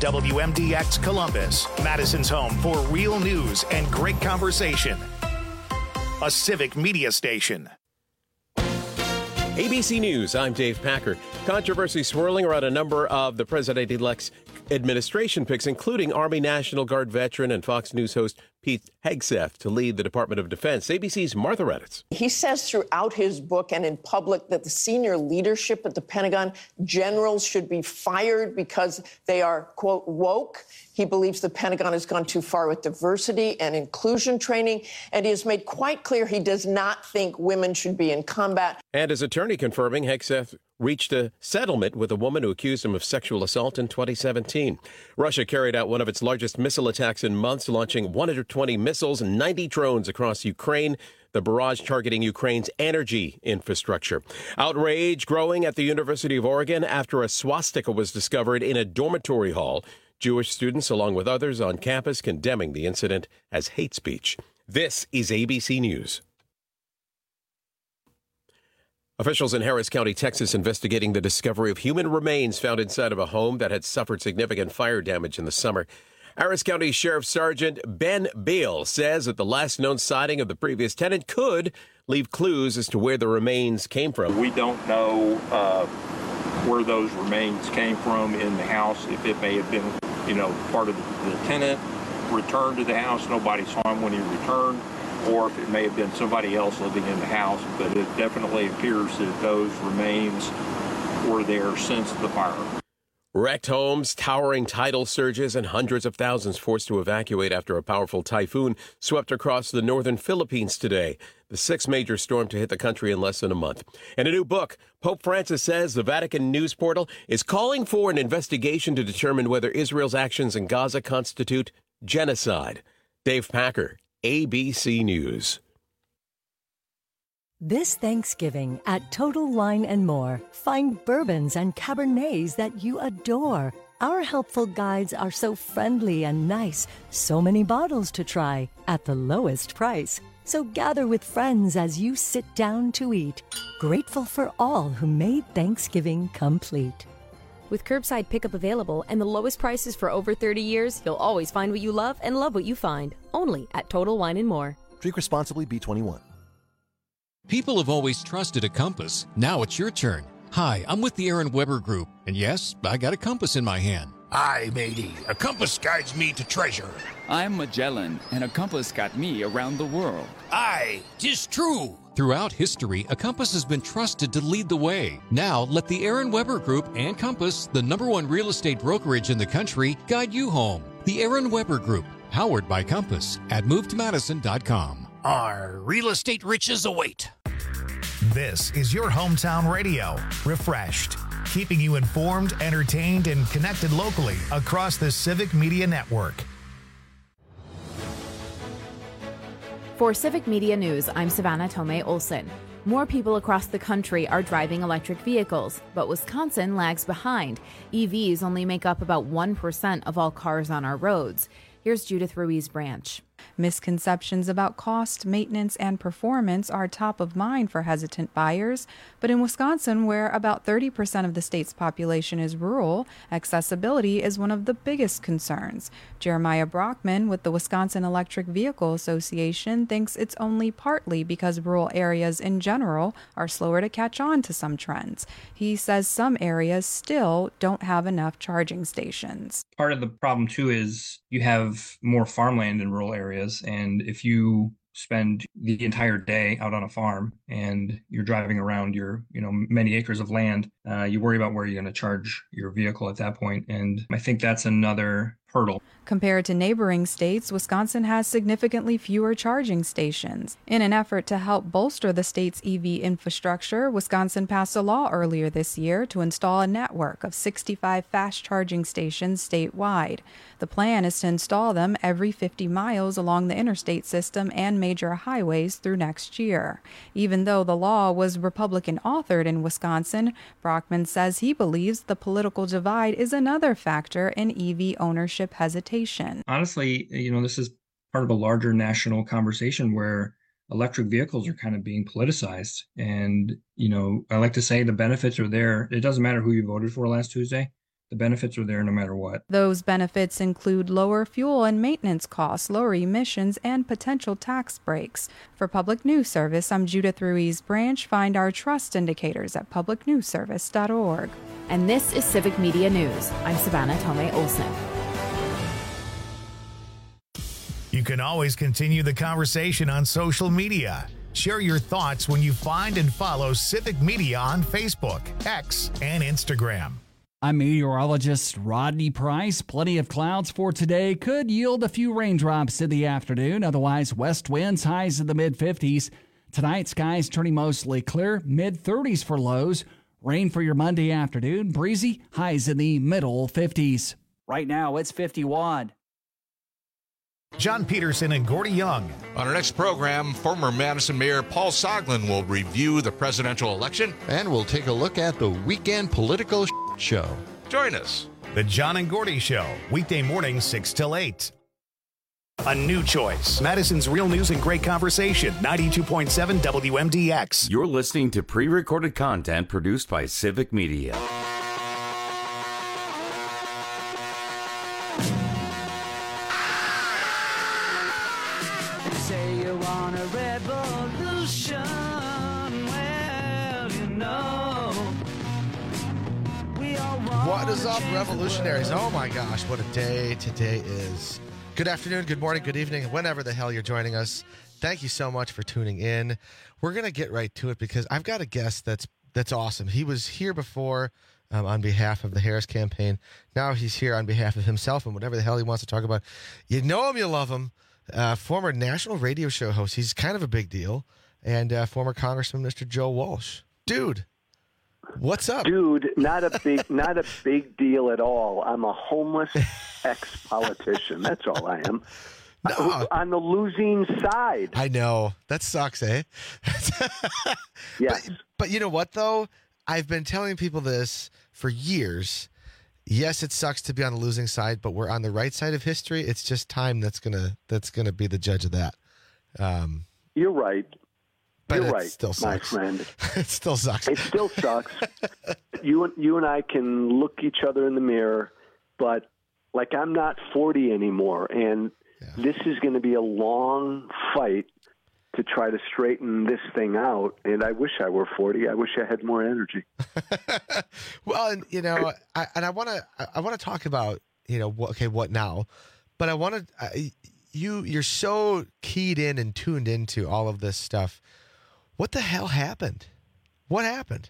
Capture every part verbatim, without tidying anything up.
W M D X Columbus, Madison's home for real news and great conversation. A civic media station. A B C News, I'm Dave Packer. Controversy swirling around a number of the president-elect's administration picks, including Army National Guard veteran and Fox News host Pete Hegseth to lead the Department of Defense. A B C's Martha Redditz. He says throughout his book and in public that the senior leadership at the Pentagon, generals, should be fired because they are, quote, woke. He believes the Pentagon has gone too far with diversity and inclusion training, and he has made quite clear he does not think women should be in combat. And his attorney confirming Hegseth reached a settlement with a woman who accused him of sexual assault in twenty seventeen. Russia carried out one of its largest missile attacks in months, launching one hundred twenty missiles and ninety drones across Ukraine, the barrage targeting Ukraine's energy infrastructure. Outrage growing at the University of Oregon after a swastika was discovered in a dormitory hall. Jewish students, along with others on campus, condemning the incident as hate speech. This is A B C News. Officials in Harris County, Texas, investigating the discovery of human remains found inside of a home that had suffered significant fire damage in the summer. Harris County Sheriff Sergeant Ben Beal says that the last known sighting of the previous tenant could leave clues as to where the remains came from. We don't know uh, where those remains came from in the house, if it may have been, you know, part of the, the tenant returned to the house, nobody saw him when he returned, or if it may have been somebody else living in the house. But it definitely appears that those remains were there since the fire. Wrecked homes, towering tidal surges, and hundreds of thousands forced to evacuate after a powerful typhoon swept across the northern Philippines today, the sixth major storm to hit the country in less than a month. In a new book, Pope Francis says the Vatican News Portal is calling for an investigation to determine whether Israel's actions in Gaza constitute genocide. Dave Packer, A B C News. This Thanksgiving at Total Wine and More, find bourbons and Cabernets that you adore. Our helpful guides are so friendly and nice. So many bottles to try at the lowest price. So gather with friends as you sit down to eat. Grateful for all who made Thanksgiving complete. With curbside pickup available and the lowest prices for over thirty years, you'll always find what you love and love what you find. Only at Total Wine and More. Drink responsibly, B twenty-one. People have always trusted a compass. Now it's your turn. Hi, I'm with the Aaron Weber Group, and yes, I got a compass in my hand. Aye, matey, a compass guides me to treasure. I'm Magellan, and a compass got me around the world. Aye, 'tis true. Throughout history, a compass has been trusted to lead the way. Now, let the Aaron Weber Group and Compass, the number one real estate brokerage in the country, guide you home. The Aaron Weber Group, powered by Compass, at move to madison dot com. Our real estate riches await. This is your hometown radio, Refreshed, keeping you informed, entertained, and connected locally across the Civic Media Network. For Civic Media News, I'm Savannah Tomei Olson. More people across the country are driving electric vehicles, but Wisconsin lags behind. E Vs only make up about one percent of all cars on our roads. Here's Judith Ruiz Branch. Misconceptions about cost, maintenance, and performance are top of mind for hesitant buyers. But in Wisconsin, where about thirty percent of the state's population is rural, accessibility is one of the biggest concerns. Jeremiah Brockman with the Wisconsin Electric Vehicle Association thinks it's only partly because rural areas in general are slower to catch on to some trends. He says some areas still don't have enough charging stations. Part of the problem, too, is you have more farmland in rural areas. And if you spend the entire day out on a farm and you're driving around your, you know, many acres of land, uh, you worry about where you're going to charge your vehicle at that point. And I think that's another hurdle. Compared to neighboring states, Wisconsin has significantly fewer charging stations. In an effort to help bolster the state's E V infrastructure, Wisconsin passed a law earlier this year to install a network of sixty-five fast charging stations statewide. The plan is to install them every fifty miles along the interstate system and major highways through next year. Even though the law was Republican authored in Wisconsin, Brockman says he believes the political divide is another factor in E V ownership hesitation. Honestly, you know, this is part of a larger national conversation where electric vehicles are kind of being politicized. And, you know, I like to say the benefits are there. It doesn't matter who you voted for last Tuesday. the benefits are there no matter what. Those benefits include lower fuel and maintenance costs, lower emissions, and potential tax breaks. For Public News Service, I'm Judith Ruiz Branch. Find our trust indicators at public news service dot org. And this is Civic Media News. I'm Savannah Tomei Olson. You can always continue the conversation on social media. Share your thoughts when you find and follow Civic Media on Facebook, X, and Instagram. I'm meteorologist Rodney Price. Plenty of clouds for today. Could yield a few raindrops in the afternoon. Otherwise, west winds, highs in the mid fifties. Tonight, skies turning mostly clear. mid thirties for lows. Rain for your Monday afternoon. Breezy, highs in the middle fifties. Right now, it's fifty-one. John Peterson and Gordy Young. On our next program, former Madison Mayor Paul Soglin will review the presidential election. And we'll take a look at the weekend political show. Join us. The John and Gordy Show, weekday morning, six till eight. A new choice. Madison's Real News and Great Conversation, ninety-two point seven W M D X. You're listening to pre-recorded content produced by Civic Media. Say you want a revolution, well, you know. We all want What is up, revolutionaries? Oh my gosh, what a day today is. Good afternoon, good morning, good evening, whenever the hell you're joining us. Thank you so much for tuning in. We're going to get right to it because I've got a guest that's that's awesome. He was here before um, on behalf of the Harris campaign. Now he's here on behalf of himself and whatever the hell he wants to talk about. You know him, you love him. Uh, former national radio show host. He's kind of a big deal. And uh, former Congressman Mister Joe Walsh. Dude, what's up? Dude, not a big not a big deal at all. I'm a homeless ex-politician. That's all I am. No. On the losing side. I know. That sucks, eh? Yes. But, but you know what, though? I've been telling people this for years. Yes, it sucks to be on the losing side, but we're on the right side of history. It's just time that's gonna that's gonna be the judge of that. Um, You're right. But You're it right, still my sucks. friend. It still sucks. It still sucks. you and you and I can look each other in the mirror, but like I'm not forty anymore, and yeah. This is going to be a long fight to try to straighten this thing out. And I wish I were forty. I wish I had more energy. Well, and you know, I, and I want to I want to talk about you know what, okay what now, but I want to you you're so keyed in and tuned into all of this stuff. What the hell happened? What happened?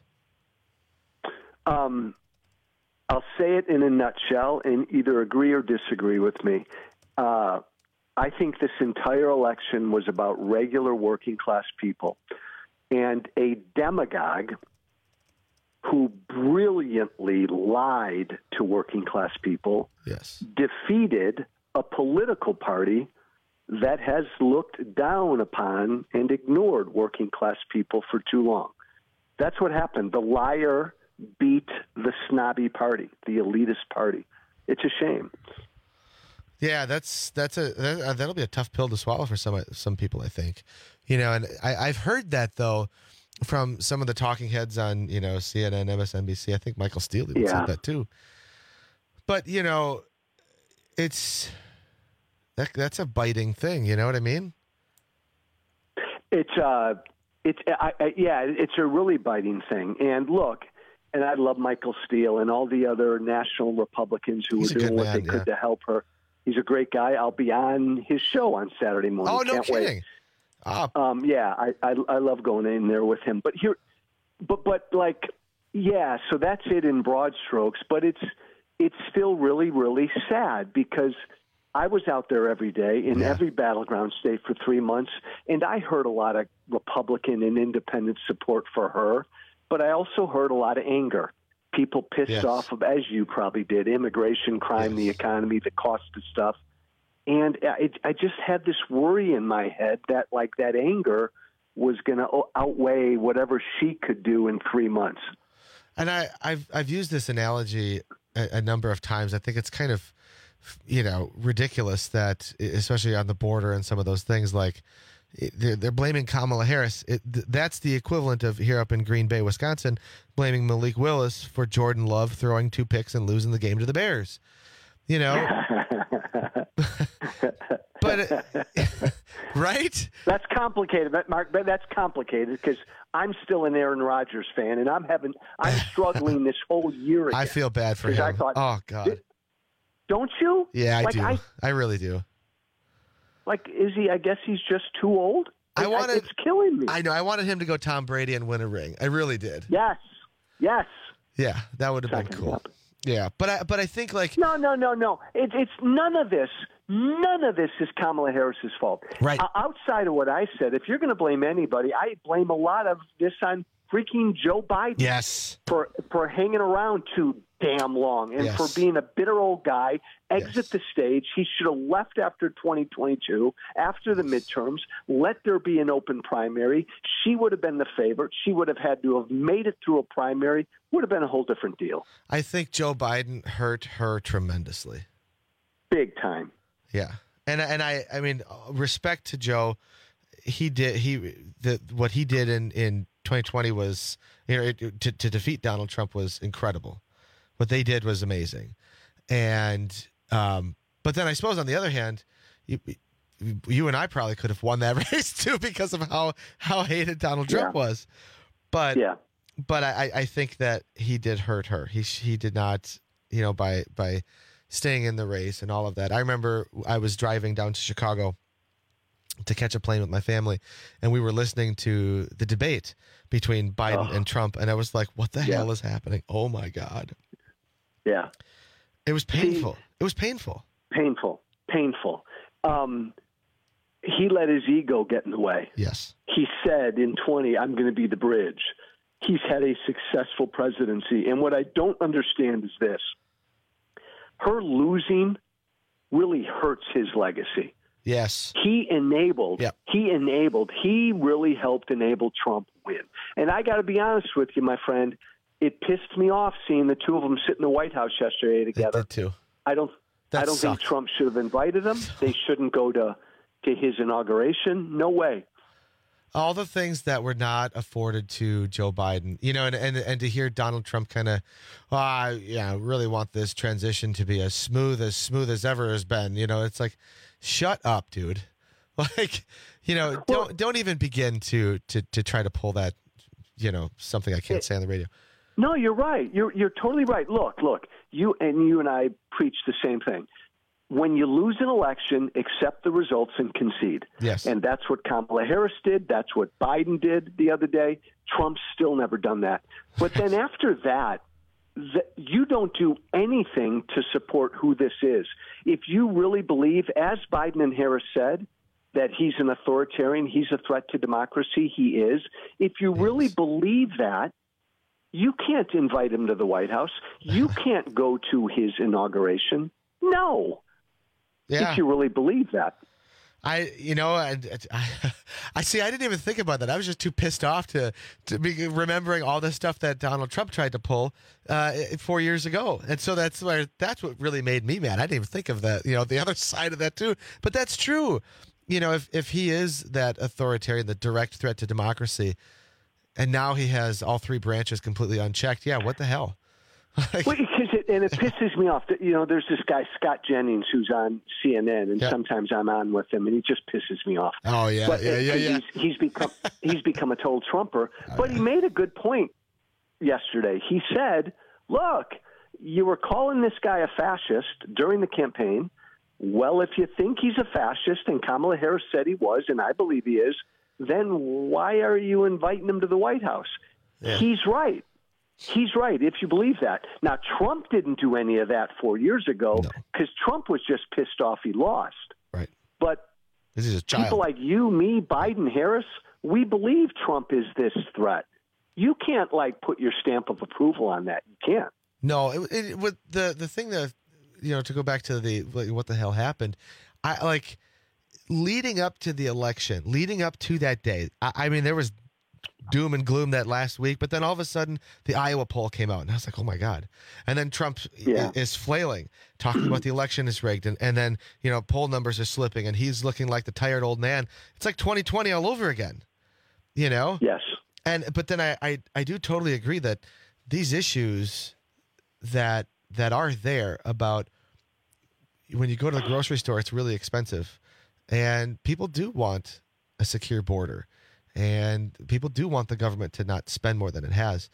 Um, I'll say it in a nutshell, and either agree or disagree with me. Uh, I think this entire election was about regular working class people, and a demagogue who brilliantly lied to working class people yes. defeated a political party that has looked down upon and ignored working class people for too long. That's what happened. The liar beat the snobby party, the elitist party. It's a shame. Yeah, that's that's a that, that'll be a tough pill to swallow for some some people, I think. You know, and I, I've heard that though from some of the talking heads on you know C N N, M S N B C. I think Michael Steele even yeah. said that too. But you know, it's that that's a biting thing. You know what I mean? It's uh, it's I, I, yeah, it's a really biting thing. And look, and I love Michael Steele and all the other national Republicans who He's were doing what man, they could yeah. to help her. He's a great guy. I'll be on his show on Saturday morning. Oh, no Can't kidding. Wait. Oh. Um, yeah, I, I I love going in there with him. But here, but but like, yeah. So that's it in broad strokes. But it's it's still really really sad because I was out there every day in yeah. every battleground state for three months, and I heard a lot of Republican and independent support for her. But I also heard a lot of anger. People pissed yes. off of, as you probably did, immigration, crime, yes. the economy, the cost of stuff. And it, I just had this worry in my head that, like, that anger was going to outweigh whatever she could do in three months. And I, I've I've used this analogy a, a number of times. I think it's kind of, you know, ridiculous that, especially on the border and some of those things, like, they're, they're blaming Kamala Harris. It, th- that's the equivalent of here up in Green Bay, Wisconsin, blaming Malik Willis for Jordan Love throwing two picks and losing the game to the Bears. You know, but uh, right? That's complicated, but Mark. But that's complicated because I'm still an Aaron Rodgers fan, and I'm having I'm struggling this whole year. Again, I feel bad for him. I thought, oh God, don't you? Yeah, I like, do. I, I really do. Like, is he? I guess he's just too old. I wanted. It's killing me. I know. I wanted him to go Tom Brady and win a ring. I really did. Yes. Yes. Yeah, that would have been cool. Up. Yeah, but I but I think like no no no no it, it's none of this none of this is Kamala Harris's fault. Right. Uh, outside of what I said, if you're going to blame anybody, I blame a lot of this on freaking Joe Biden. Yes. For for hanging around too damn long and yes. for being a bitter old guy. Exit yes. the stage. He should have left after twenty twenty-two, after the midterms. Let there be an open primary. She would have been the favorite. She would have had to have made it through a primary. Would have been a whole different deal. I think Joe Biden hurt her tremendously. Big time. Yeah. And and I I mean respect to Joe. He did he the what he did in, in twenty twenty was you know it, to to defeat Donald Trump was incredible. What they did was amazing. And um but then I suppose on the other hand, you, you and I probably could have won that race too because of how how hated Donald Trump yeah. was. But yeah. But I, I think that he did hurt her. He he did not, you know, by by staying in the race and all of that. I remember I was driving down to Chicago to catch a plane with my family, and we were listening to the debate between Biden oh. and Trump, and I was like, "What the yeah. hell is happening? Oh my God!" Yeah, it was painful. See, it was painful. Painful. Painful. Um, he let his ego get in the way. Yes. He said in twenty, "I'm going to be the bridge." He's had a successful presidency. And what I don't understand is this. Her losing really hurts his legacy. Yes. He enabled, yep. he enabled, he really helped enable Trump win. And I got to be honest with you, my friend, it pissed me off seeing the two of them sit in the White House yesterday together. It did too. I don't, that I don't sucked. think Trump should have invited them. They shouldn't go to, to his inauguration. No way. All the things that were not afforded to Joe Biden, you know, and and, and to hear Donald Trump kind of, oh, I yeah, really want this transition to be as smooth as smooth as ever has been. You know, it's like, shut up, dude. Like, you know, don't don't even begin to to to try to pull that, you know, something I can't it, say on the radio. No, you're right. You're you're totally right. Look, look, you and you and I preach the same thing. When you lose an election, accept the results and concede. Yes. And that's what Kamala Harris did. That's what Biden did the other day. Trump's still never done that. But then after that, th- you don't do anything to support who this is. If you really believe, as Biden and Harris said, that he's an authoritarian, he's a threat to democracy, he is. If you really yes. believe that, you can't invite him to the White House. You can't go to his inauguration. No. Yeah. If you really believe that. I, you know, I, I, I see. I didn't even think about that. I was just too pissed off to to be remembering all the stuff that Donald Trump tried to pull uh, four years ago, and so that's where that's what really made me mad. I didn't even think of that. You know, the other side of that too. But that's true. You know, if if he is that authoritarian, the direct threat to democracy, and now he has all three branches completely unchecked. Yeah, what the hell? Like, well, it, and it pisses me off. That, you know, there's this guy, Scott Jennings, who's on C N N, and yep. sometimes I'm on with him, and he just pisses me off. Oh, yeah, but yeah, yeah, yeah. He's, he's, become, he's become a total Trumper. Oh, but yeah. he made a good point yesterday. He said, look, you were calling this guy a fascist during the campaign. Well, if you think he's a fascist, and Kamala Harris said he was, and I believe he is, then why are you inviting him to the White House? Yeah. He's right. He's right, if you believe that. Now, Trump didn't do any of that four years ago because no. Trump was just pissed off he lost. Right. But this is a child. People like you, me, Biden, Harris, we believe Trump is this threat. You can't, like, put your stamp of approval on that. You can't. No, it, it, with the, the thing that, you know, to go back to the what the hell happened, I like leading up to the election, leading up to that day, I, I mean, there was doom and gloom that last week, but then all of a sudden the Iowa poll came out, and I was like, oh my God. And then Trump yeah. is flailing, talking about the election is rigged, and, and then, you know, poll numbers are slipping, and he's looking like the tired old man. It's like twenty twenty all over again, you know? Yes. And but then I, I, I do totally agree that these issues that that are there about when you go to the grocery store, it's really expensive, and people do want a secure border. And people do want the government to not spend more than it has.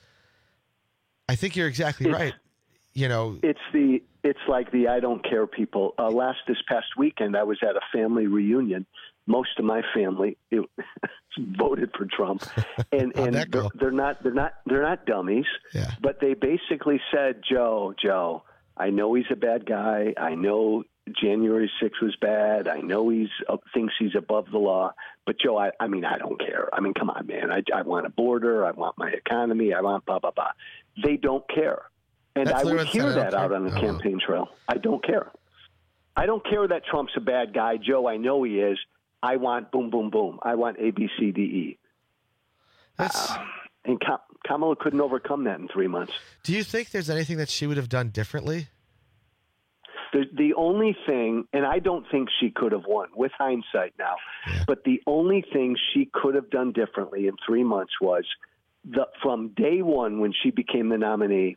I think you're exactly it's, right. You know, it's the it's like the I don't care people. Uh, last this past weekend, I was at a family reunion. Most of my family it, voted for Trump, and and they're, they're not they're not they're not dummies. Yeah. But they basically said, Joe, Joe, I know he's a bad guy. I know January sixth was bad. I know he's uh, thinks he's above the law. But, Joe, I, I mean, I don't care. I mean, come on, man. I, I want a border. I want my economy. I want blah, blah, blah. They don't care. And That's I would hear that care. out on the oh. campaign trail. I don't care. I don't care that Trump's a bad guy. Joe, I know he is. I want boom, boom, boom. I want A, B, C, D, E. That's... Uh, and Kamala couldn't overcome that in three months. Do you think there's anything that she would have done differently? The, the only thing, and I don't think she could have won with hindsight now, yeah. but the only thing she could have done differently in three months was the, from day one when she became the nominee,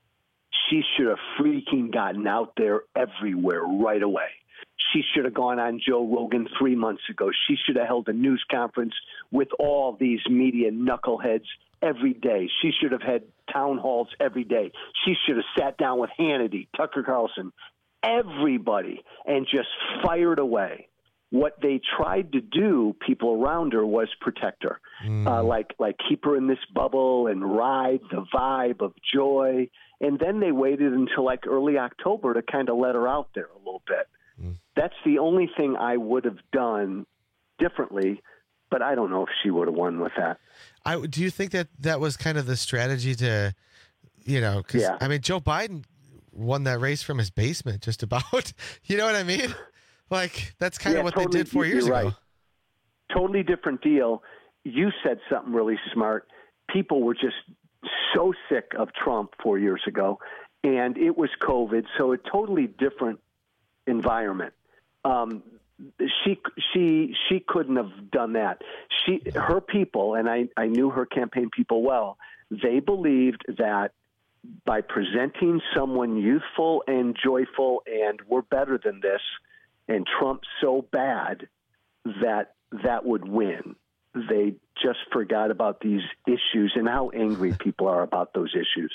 she should have freaking gotten out there everywhere right away. She should have gone on Joe Rogan three months ago. She should have held a news conference with all these media knuckleheads every day. She should have had town halls every day. She should have sat down with Hannity, Tucker Carlson, everybody, and just fired away. What they tried to do, people around her, was protect her, mm. uh, like like keep her in this bubble and ride the vibe of joy. And then they waited until like early October to kind of let her out there a little bit. Mm. That's the only thing I would have done differently, but I don't know if she would have won with that. I, do you think that that was kind of the strategy to, you know, because, yeah. I mean, Joe Biden won that race from his basement just about, you know what I mean? Like, that's kind yeah, of what totally, they did four years right. ago. Totally different deal. You said something really smart. People were just so sick of Trump four years ago, and it was COVID, so a totally different environment. Um, she she she couldn't have done that. She her people, and I, I knew her campaign people well, they believed that by presenting someone youthful and joyful and we're better than this, and Trump's so bad that that would win. They just forgot about these issues and how angry people are about those issues.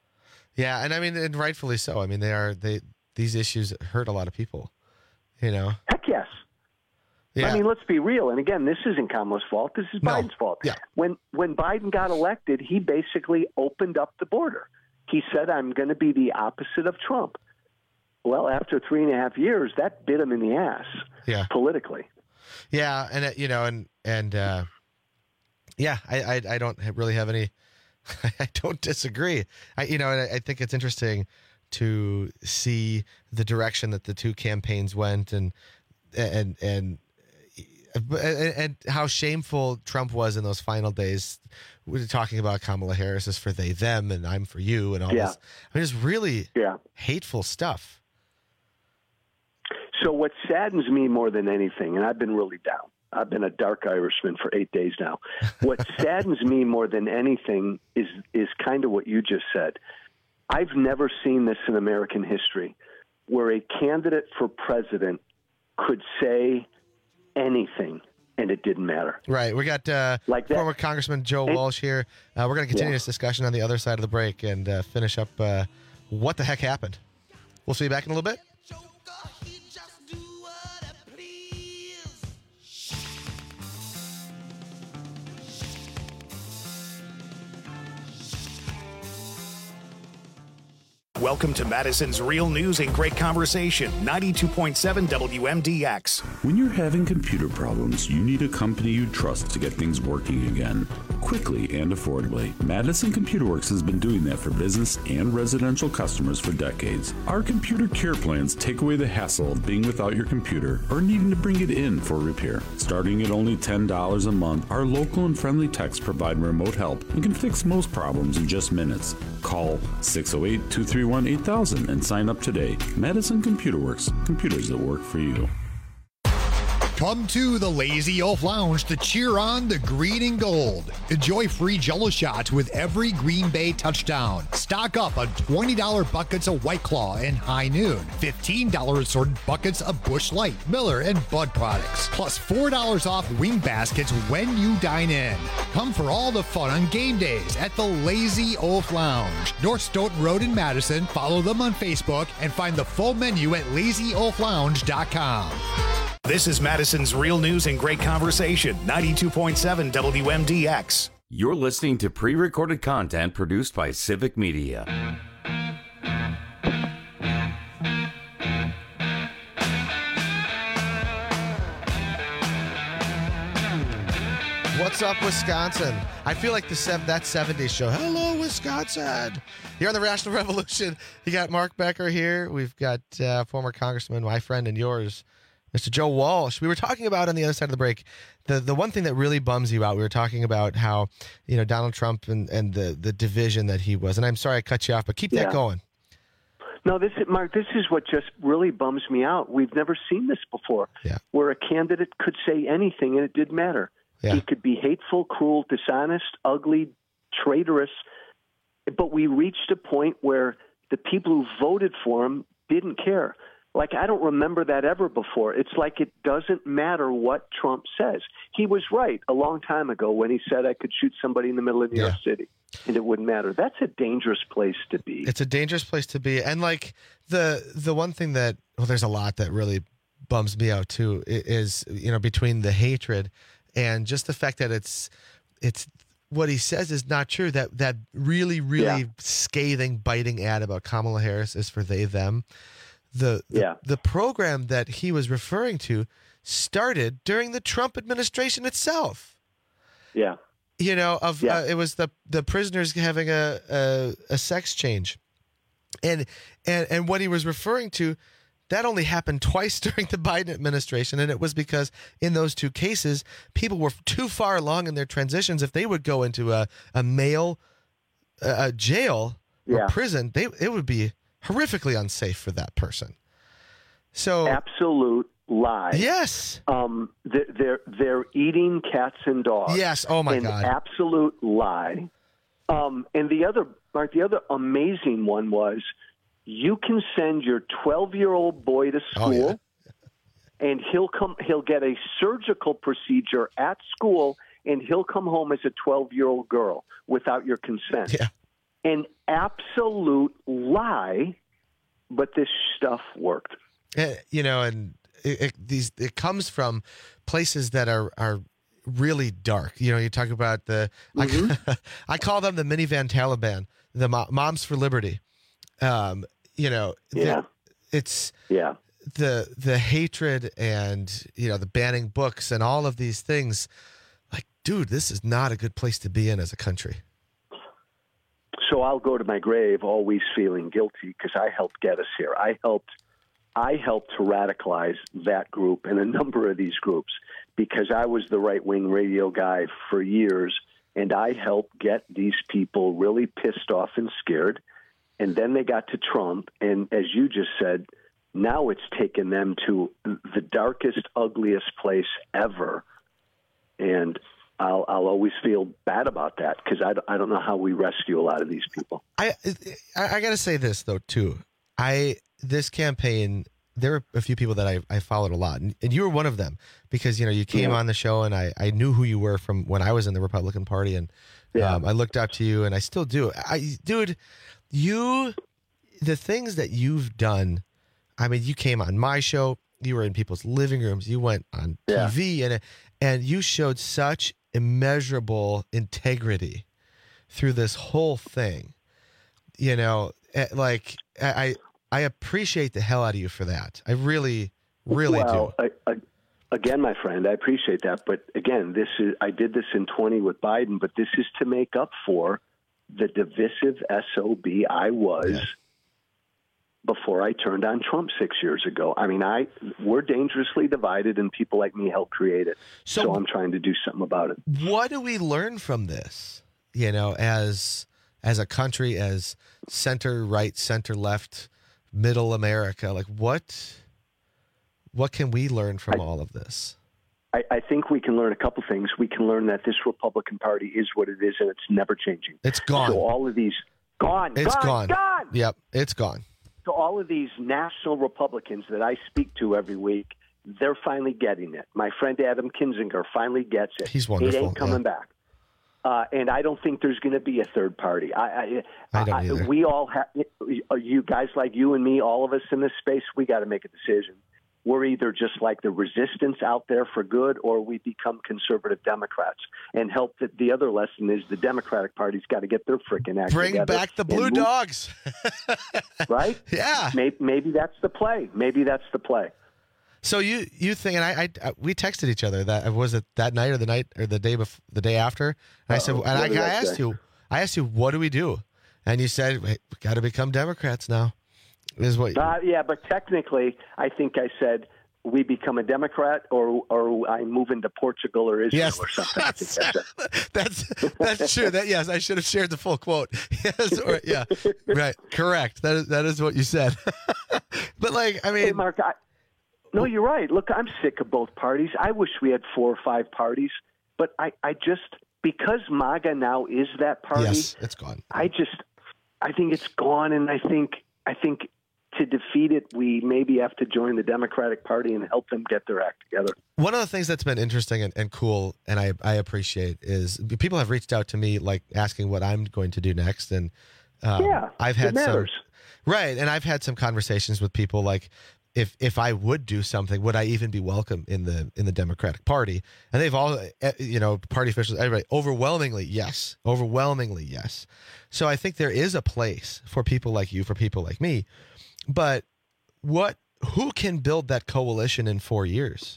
Yeah, and I mean, and rightfully so. I mean, they are they these issues hurt a lot of people, you know. Heck yes. Yeah. I mean, let's be real. And again, this isn't Kamala's fault. This is No. Biden's fault. Yeah. When when Biden got elected, he basically opened up the border. He said, I'm going to be the opposite of Trump. Well, after three and a half years, that bit him in the ass yeah. politically. Yeah, and, uh, you know, and, and uh, yeah, I, I I don't really have any, I don't disagree. I You know, and I, I think it's interesting to see the direction that the two campaigns went and, and, and, and how shameful Trump was in those final days. We were talking about Kamala Harris is for they, them, and I'm for you, and all yeah. this. I mean, it's really yeah. hateful stuff. So what saddens me more than anything, and I've been really down. I've been a dark Irishman for eight days now. What saddens me more than anything is is kind of what you just said. I've never seen this in American history, where a candidate for president could say anything and it didn't matter. Right. We got uh, like that. former Congressman Joe and, Walsh here. Uh, we're going to continue yeah. this discussion on the other side of the break and uh, finish up uh, what the heck happened. We'll see you back in a little bit. Welcome to Madison's Real News and Great Conversation, ninety-two point seven W M D X. When you're having computer problems, you need a company you trust to get things working again, quickly and affordably. Madison Computer Works has been doing that for business and residential customers for decades. Our computer care plans take away the hassle of being without your computer or needing to bring it in for repair. Starting at only ten dollars a month, our local and friendly techs provide remote help and can fix most problems in just minutes. Call six oh eight, two three one, eight thousand and sign up today. Madison Computer Works, computers that work for you. Come to the Lazy Oaf Lounge to cheer on the green and gold. Enjoy free Jell-O shots with every Green Bay touchdown. Stock up on twenty dollars buckets of White Claw and High Noon. fifteen dollars assorted buckets of Busch Light, Miller, and Bud products. Plus four dollars off wing baskets when you dine in. Come for all the fun on game days at the Lazy Oaf Lounge. North Stoughton Road in Madison. Follow them on Facebook and find the full menu at lazy oaf lounge dot com. This is Madison's Real News and Great Conversation, ninety-two point seven W M D X. You're listening to pre-recorded content produced by Civic Media. What's up, Wisconsin? I feel like the sev- that seventies show. Hello, Wisconsin. Here on the Rational Revolution, you got Mark Becker here. We've got uh, former Congressman, my friend and yours, Mister Joe Walsh. We were talking about on the other side of the break, the the one thing that really bums you out. We were talking about how, you know, Donald Trump and, and the, the division that he was. And I'm sorry I cut you off, but keep Yeah. that going. No, this is, Mark, this is what just really bums me out. We've never seen this before, yeah. where a candidate could say anything and it didn't matter. Yeah. He could be hateful, cruel, dishonest, ugly, traitorous, but we reached a point where the people who voted for him didn't care. Like, I don't remember that ever before. It's like it doesn't matter what Trump says. He was right a long time ago when he said I could shoot somebody in the middle of New Yeah. York City, and it wouldn't matter. That's a dangerous place to be. It's a dangerous place to be. And like the the one thing that, well, there's a lot that really bums me out too, i- is, you know, between the hatred and just the fact that it's it's what he says is not true. That that really, really Yeah. scathing, biting ad about Kamala Harris is for they, them. The, the Yeah. the program that he was referring to started during the Trump administration itself. Yeah. You know, of Yeah. uh, it was the the prisoners having a, a a sex change, and and and what he was referring to, that only happened twice during the Biden administration, and it was because in those two cases, people were too far along in their transitions. If they would go into a a male uh, a jail or Yeah. prison, they it would be horrifically unsafe for that person. So Absolute lie. yes, Um, they're, they're they're eating cats and dogs. yes, oh my An God, absolute lie. Um, and the other, Mark, the other amazing one was, you can send your twelve-year-old boy to Oh, school, yeah. and he'll come. He'll get a surgical procedure at school, and he'll come home as a twelve-year-old girl without your consent. Yeah. An absolute lie, but this stuff worked. Eh, you know, and it, it, these it comes from places that are are really dark. You know, you talk about the Mm-hmm. I, I call them the minivan Taliban, the Mo- Moms for Liberty. Um, you know, the- Yeah. it's Yeah. the the hatred and, you know, the banning books and all of these things. Like, dude, this is not a good place to be in as a country. So I'll go to my grave always feeling guilty because I helped get us here. I helped I helped to radicalize that group and a number of these groups because I was the right-wing radio guy for years, and I helped get these people really pissed off and scared. And then they got to Trump, and as you just said, now it's taken them to the darkest, ugliest place ever. And I'll, I'll always feel bad about that because I, I don't know how we rescue a lot of these people. I I, I got to say this though too. I this campaign, there were a few people that I, I followed a lot, and, and you were one of them because you know you came Yeah. on the show, and I, I knew who you were from when I was in the Republican Party, and Yeah. um, I looked up to you, and I still do. I dude, you the things that you've done. I mean, you came on my show. You were in people's living rooms. You went on Yeah. T V, and and you showed such immeasurable integrity through this whole thing. You know, eh, like I I appreciate the hell out of you for that. I really, really well, do. I, I, again, my friend, I appreciate that. But again, this is I did this in twenty with Biden, but this is to make up for the divisive S O B I was yeah. before I turned on Trump six years ago. I mean, I we're dangerously divided, and people like me help create it. So, so I'm trying to do something about it. What do we learn from this? You know, as as a country, as center right, center left, middle America, like what what can we learn from I, all of this? I, I think we can learn a couple things. We can learn that this Republican Party is what it is, and it's never changing. It's gone. So all of these gone. It's gone. gone. Gone. Yep, it's gone. So all of these national Republicans that I speak to every week, they're finally getting it. My friend Adam Kinzinger finally gets it. He's wonderful. It ain't coming yeah. back. Uh, and I don't think there's going to be a third party. I, I, I don't either. I, we all have, you guys like you and me, all of us in this space, we got to make a decision. We're either just like the resistance out there for good, or we become conservative Democrats and help. That the other lesson is the Democratic Party's got to get their freaking act Bring together. Bring back the blue dogs. Right? Yeah. Maybe, maybe that's the play. Maybe that's the play. So you you think, and I, I we texted each other that was it that night or the night or the day before the day after, and Uh-oh. I said, and I, I asked say? you, I asked you, what do we do? And you said, hey, we got to become Democrats now. Is what? Uh, yeah, but technically, I think I said we become a Democrat, or or I move into Portugal or Israel yes, or something. That's, that's that's true. That yes, I should have shared the full quote. Yes, or, yeah, right, correct. That is that is what you said. But like, I mean, hey, Mark, I, no, you're right. Look, I'm sick of both parties. I wish we had four or five parties, but I, I just because MAGA now is that party. Yes, it's gone. I just, I think it's gone, and I think I think. to defeat it, we maybe have to join the Democratic Party and help them get their act together. One of the things that's been interesting and, and cool, and I, I appreciate, is people have reached out to me, like asking what I'm going to do next, and um, yeah, I've had it matters. some right, and I've had some conversations with people like, if if I would do something, would I even be welcome in the in the Democratic Party? And they've all, you know, party officials, everybody, overwhelmingly yes, overwhelmingly yes. So I think there is a place for people like you, for people like me. But what? Who can build that coalition in four years?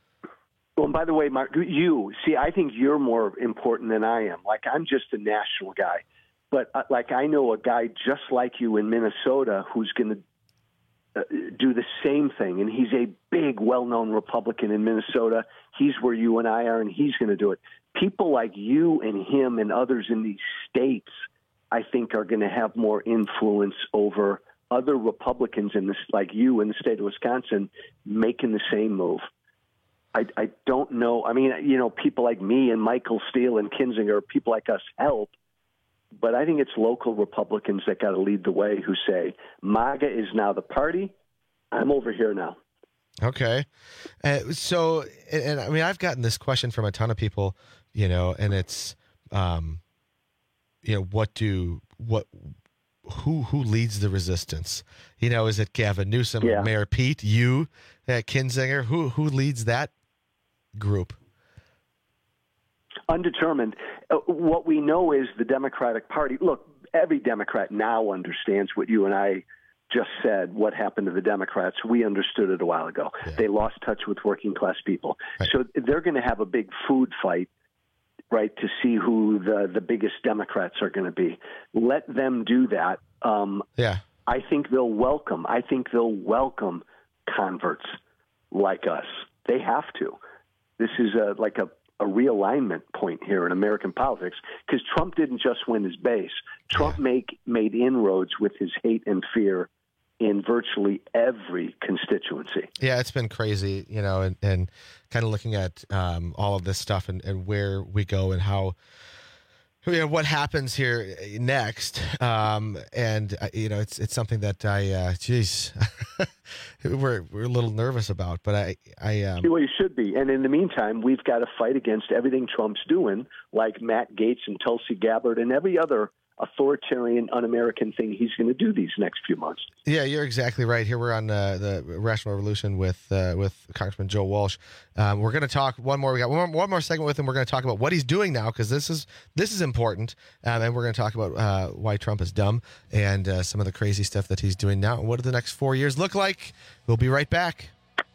Well, and by the way, Mark, you see, I think you're more important than I am. Like, I'm just a national guy, but uh, like I know a guy just like you in Minnesota who's going to uh, do the same thing, and he's a big, well-known Republican in Minnesota. He's where you and I are, and he's going to do it. People like you and him and others in these states, I think, are going to have more influence over other Republicans in this, like you in the state of Wisconsin, making the same move. I, I don't know. I mean, you know, people like me and Michael Steele and Kinzinger, people like us help, but I think it's local Republicans that got to lead the way, who say MAGA is now the party. I'm over here now. Okay. Uh, so, and, and I mean, I've gotten this question from a ton of people, you know, and it's, um, you know, what do, what, Who who leads the resistance? You know, is it Gavin Newsom, yeah. Mayor Pete, you, uh, Kinzinger? Who who leads that group? Undetermined. Uh, what we know is the Democratic Party. Look, every Democrat now understands what you and I just said. What happened to the Democrats? We understood it a while ago. Yeah. They lost touch with working class people. Right. So they're going to have a big food fight, right, to see who the, the biggest Democrats are going to be. Let them do that. Um, yeah. I think they'll welcome. I think they'll welcome converts like us. They have to. This is a, like a, a realignment point here in American politics, because Trump didn't just win his base. Trump yeah. make, made inroads with his hate and fear in virtually every constituency. Yeah, it's been crazy, you know, and, and kind of looking at um, all of this stuff and, and where we go and how, you know, what happens here next. Um, and, uh, you know, it's it's something that I, uh, geez, we're, we're a little nervous about, but I, I, um, well, you should be. And in the meantime, we've got to fight against everything Trump's doing, like Matt Gaetz and Tulsi Gabbard and every other authoritarian, un-American thing he's going to do these next few months. Yeah, you're exactly right. Here we're on uh, the Rational Revolution with uh, with Congressman Joe Walsh. Um, we're going to talk one more. We got one more, one more segment with him. We're going to talk about what he's doing now, because this is this is important, um, and we're going to talk about uh, why Trump is dumb and uh, some of the crazy stuff that he's doing now. What do the next four years look like? We'll be right back.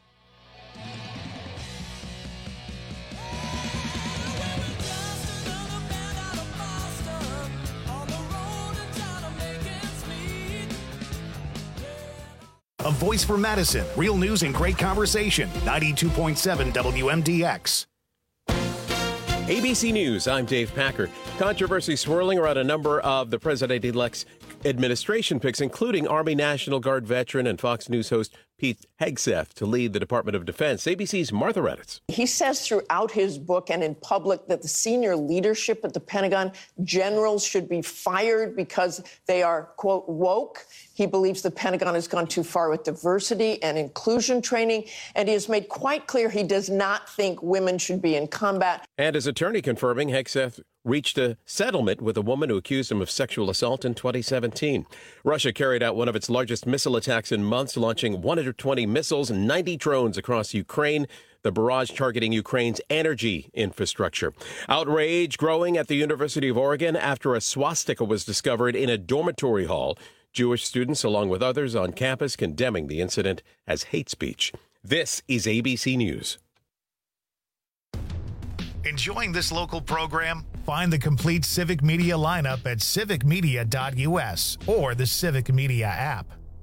A voice for Madison. Real news and great conversation. ninety-two point seven W M D X. A B C News, I'm Dave Packer. Controversy swirling around a number of the president-elect's administration picks, including Army National Guard veteran and Fox News host Pete Hegseth to lead the Department of Defense. A B C's Martha Redditz. He says throughout his book and in public that the senior leadership at the Pentagon, generals, should be fired because they are, quote, woke. He believes the Pentagon has gone too far with diversity and inclusion training, and he has made quite clear he does not think women should be in combat. And his attorney confirming Hegseth reached a settlement with a woman who accused him of sexual assault in twenty seventeen. Russia carried out one of its largest missile attacks in months, launching one hundred twenty missiles and ninety drones across Ukraine, the barrage targeting Ukraine's energy infrastructure. Outrage growing at the University of Oregon after a swastika was discovered in a dormitory hall. Jewish students, along with others on campus, condemning the incident as hate speech. This is A B C News. Enjoying this local program? Find the complete Civic Media lineup at civic media dot U S or the Civic Media app.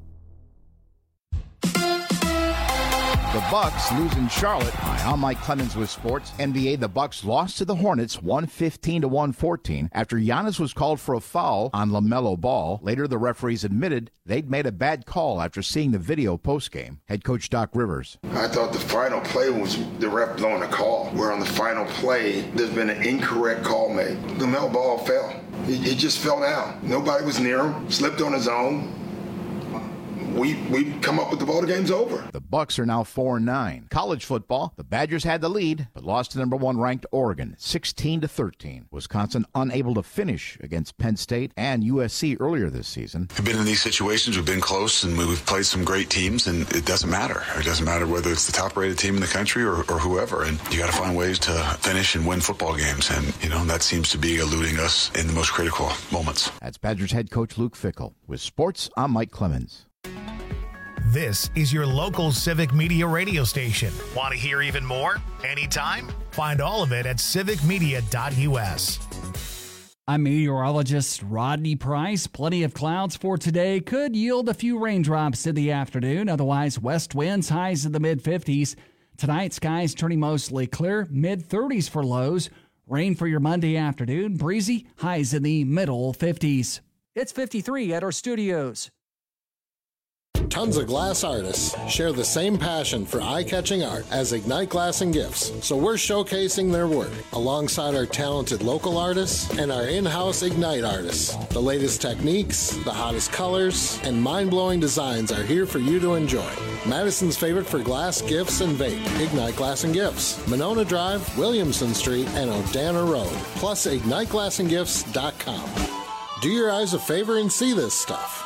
The Bucks lose in Charlotte. Hi, I'm Mike Clemens with sports. N B A, the Bucks lost to the Hornets one fifteen to one fourteen after Giannis was called for a foul on LaMelo Ball. Later, the referees admitted they'd made a bad call after seeing the video postgame. Head coach Doc Rivers. I thought the final play was the ref blowing a call, where on the final play, there's been an incorrect call made. LaMelo Ball fell. He, he just fell down. Nobody was near him, slipped on his own. We we come up with the ball, the game's over. The Bucks are now four and nine. College football, the Badgers had the lead, but lost to number one ranked Oregon, sixteen to thirteen. Wisconsin unable to finish against Penn State and U S C earlier this season. We've been in these situations, we've been close, and we've played some great teams, and it doesn't matter. It doesn't matter whether it's the top-rated team in the country or, or whoever, and you got to find ways to finish and win football games, and you know that seems to be eluding us in the most critical moments. That's Badgers head coach Luke Fickell. With sports, I'm Mike Clemens. This is your local Civic Media radio station. Want to hear even more? Anytime? Find all of it at civic media dot U S. I'm meteorologist Rodney Price. Plenty of clouds for today. Could yield a few raindrops in the afternoon. Otherwise, west winds, highs in the mid fifties. Tonight, skies turning mostly clear, mid thirties for lows. Rain for your Monday afternoon. Breezy, highs in the middle fifties. It's fifty-three at our studios. Tons of glass artists share the same passion for eye-catching art as Ignite Glass and Gifts, so we're showcasing their work alongside our talented local artists and our in-house Ignite artists. The latest techniques, the hottest colors, and mind-blowing designs are here for you to enjoy. Madison's favorite for glass, gifts, and vape, Ignite Glass and Gifts. Monona Drive, Williamson Street, and Odana Road, plus ignite glass and gifts dot com. Do your eyes a favor and see this stuff.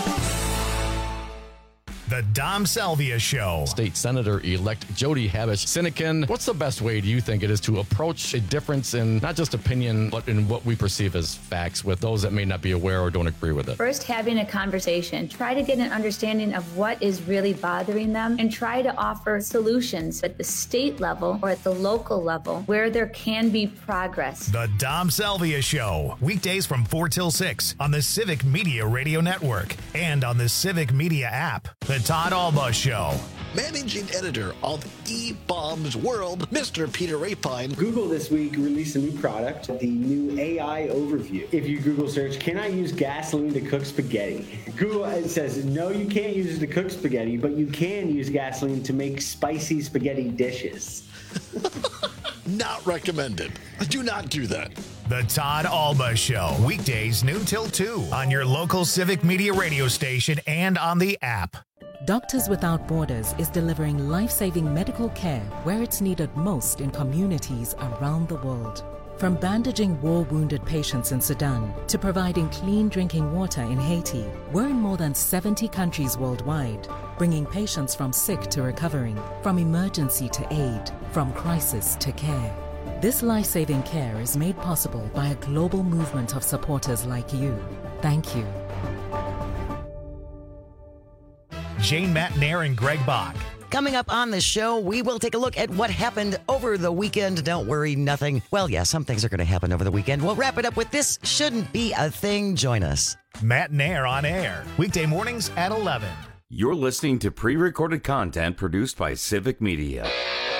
The Dom Salvia Show. State Senator-elect Jody Habush-Sinekin, what's the best way, do you think, it is to approach a difference in not just opinion, but in what we perceive as facts with those that may not be aware or don't agree with it? First, having a conversation. Try to get an understanding of what is really bothering them and try to offer solutions at the state level or at the local level where there can be progress. The Dom Salvia Show. Weekdays from four till six on the Civic Media Radio Network and on the Civic Media app. The Todd Alba Show. Managing editor of eBaum's World, Mister Peter Rapine. Google this week released a new product, the new A I Overview. If you Google search, can I use gasoline to cook spaghetti? Google it says, no, you can't use it to cook spaghetti, but you can use gasoline to make spicy spaghetti dishes. Not recommended. Do not do that. The Todd Alba Show. Weekdays noon till two on your local Civic Media radio station and on the app. Doctors Without Borders is delivering life-saving medical care where it's needed most in communities around the world. From bandaging war-wounded patients in Sudan to providing clean drinking water in Haiti, we're in more than seventy countries worldwide, bringing patients from sick to recovering, from emergency to aid, from crisis to care. This life-saving care is made possible by a global movement of supporters like you. Thank you. Jane Matnair and Greg Bach. Coming up on the show, we will take a look at what happened over the weekend. Don't worry, nothing. Well, yeah, some things are going to happen over the weekend. We'll wrap it up with This Shouldn't Be a Thing. Join us. Matnair on air, weekday mornings at eleven. You're listening to pre-recorded content produced by Civic Media.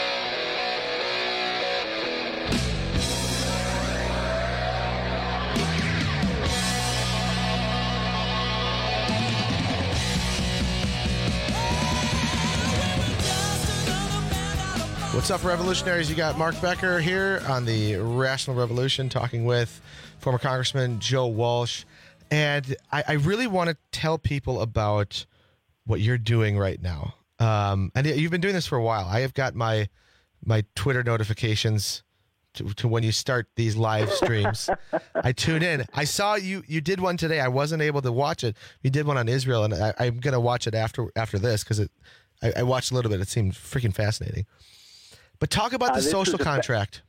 What's up, revolutionaries? You got Mark Becker here on the Rational Revolution talking with former Congressman Joe Walsh. And I, I really want to tell people about what you're doing right now. Um, and you've been doing this for a while. I have got my my Twitter notifications to, to when you start these live streams. I tune in. I saw you you did one today. I wasn't able to watch it. You did one on Israel, and I, I'm going to watch it after after this because it. I, I watched a little bit. It seemed freaking fascinating. But talk about the uh, social contract.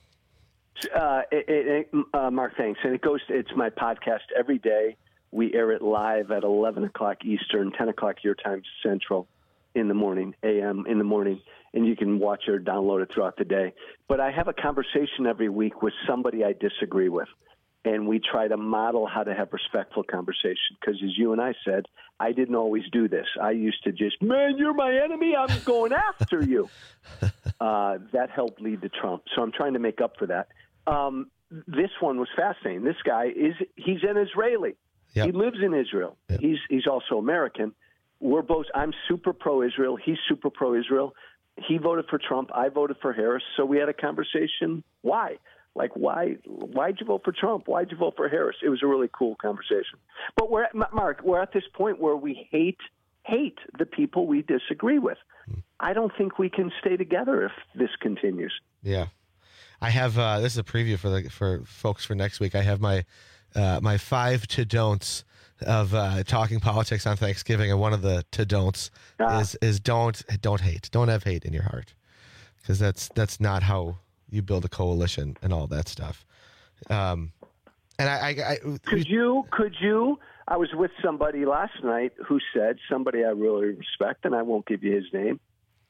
Fa- uh, it, it, uh, Mark, thanks. And it goes. To, it's my podcast every day. We air it live at eleven o'clock Eastern, ten o'clock your time Central, in the morning, A M in the morning, and you can watch or download it throughout the day. But I have a conversation every week with somebody I disagree with, and we try to model how to have respectful conversation. Because as you and I said, I didn't always do this. I used to just, man, you're my enemy. I'm going after you. Uh, that helped lead to Trump. So I'm trying to make up for that. Um, this one was fascinating. This guy is, he's an Israeli. Yep. He lives in Israel. Yep. He's, he's also American. We're both, I'm super pro-Israel. He's super pro-Israel. He voted for Trump. I voted for Harris. So we had a conversation. Why? Like, why, why'd you vote for Trump? Why'd you vote for Harris? It was a really cool conversation. But we're at, Mark, we're at this point where we hate, hate the people we disagree with. I don't think we can stay together if this continues. Yeah. I have, uh, this is a preview for the, for folks for next week. I have my, uh, my five to-don'ts of, uh, talking politics on Thanksgiving. And one of the to-don'ts ah. is, is don't, don't hate. Don't have hate in your heart. Because that's, that's not how you build a coalition and all that stuff. Um, and I, I, I could you, could you, I was with somebody last night who said, somebody I really respect, and I won't give you his name.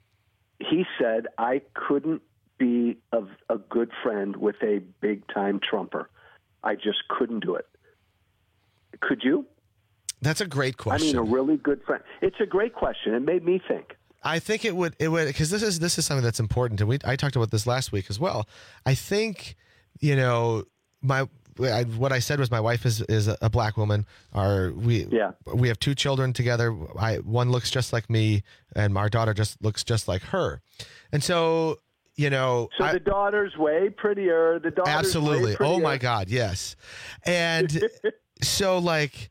He said, I couldn't be a, a good friend with a big time Trumper. I just couldn't do it. Could you? That's a great question. I mean, a really good friend. It's a great question. It made me think. I think it would, it would, because this is, this is something that's important. And we, I talked about this last week as well. I think, you know, my, I, what I said was my wife is, is a black woman. Our, we, yeah. we have two children together. I, one looks just like me and our daughter just looks just like her. And so, you know, so I, the daughter's way prettier. The daughter's absolutely. Way prettier. Oh my God. Yes. And so like,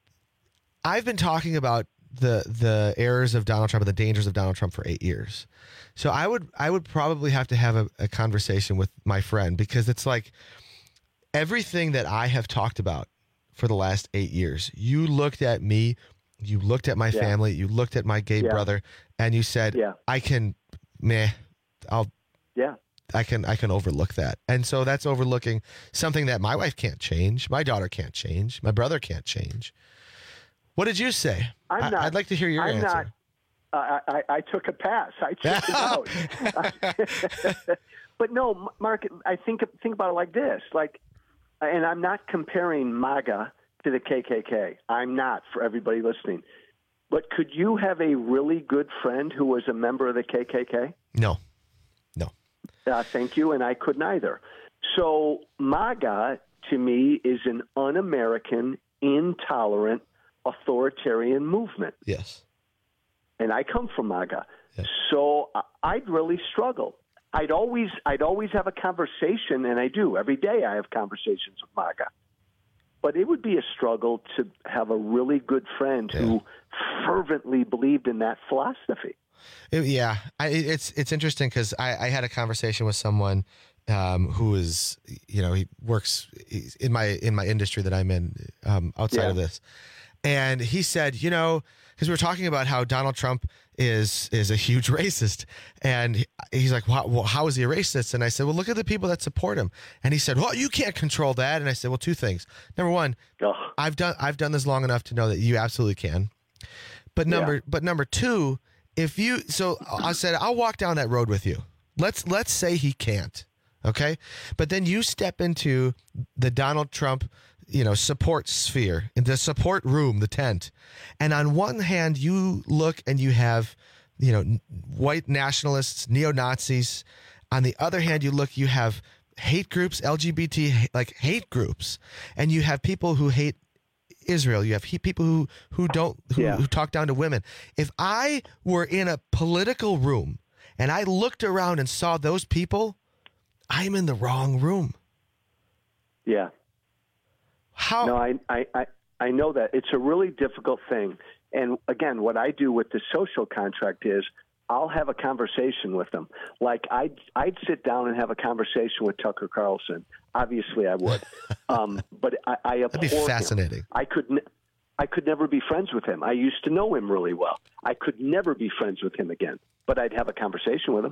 I've been talking about the the errors of Donald Trump and the dangers of Donald Trump for eight years. So I would I would probably have to have a, a conversation with my friend, because it's like everything that I have talked about for the last eight years, you looked at me, you looked at my yeah. family, you looked at my gay yeah. brother, and you said, yeah. I can, meh, I'll, yeah. I can I can overlook that. And so that's overlooking something that my wife can't change, my daughter can't change, my brother can't change. What did you say? I'm not, I'd like to hear your I'm answer. Not, uh, I, I took a pass. I checked it out. But no, Mark, I think think about it like this. Like, and I'm not comparing MAGA to the K K K. I'm not, for everybody listening. But could you have a really good friend who was a member of the K K K? No. No. Uh, thank you, and I couldn't either. So MAGA, to me, is an un-American, intolerant, authoritarian movement. Yes. And I come from MAGA. Yes. So I'd really struggle. I'd always I'd always have a conversation, and I do. Every day I have conversations with MAGA. But it would be a struggle to have a really good friend yeah. who fervently believed in that philosophy. It, yeah. I, it's it's interesting because I, I had a conversation with someone, um, who is, you know, he works in my in my industry that I'm in um, outside Yeah. of this, and he said, you know, because we were talking about how Donald Trump is is a huge racist, and he's like, well, well, how is he a racist? And I said, well, look at the people that support him. And he said, well, you can't control that. And I said, well, two things. Number one, Ugh. I've done I've done this long enough to know that you absolutely can. But number Yeah. but number two, if you so I said I'll walk down that road with you. Let's let's say he can't. Okay? But then you step into the Donald Trump, you know, support sphere, in the support room, the tent. And on one hand, you look and you have, you know, n- white nationalists, neo-Nazis. On the other hand, you look, you have hate groups, L G B T, like hate groups. And you have people who hate Israel. You have he, people who, who don't, who, Yeah. who talk down to women. If I were in a political room and I looked around and saw those people, I'm in the wrong room. Yeah. How? No, I, I, I, I know that. It's a really difficult thing. And again, what I do with the social contract is I'll have a conversation with them. Like I'd, I'd sit down and have a conversation with Tucker Carlson. Obviously I would. Um, but I, I abhor That'd be him. fascinating. I could, ne- I could never be friends with him. I used to know him really well. I could never be friends with him again, but I'd have a conversation with him.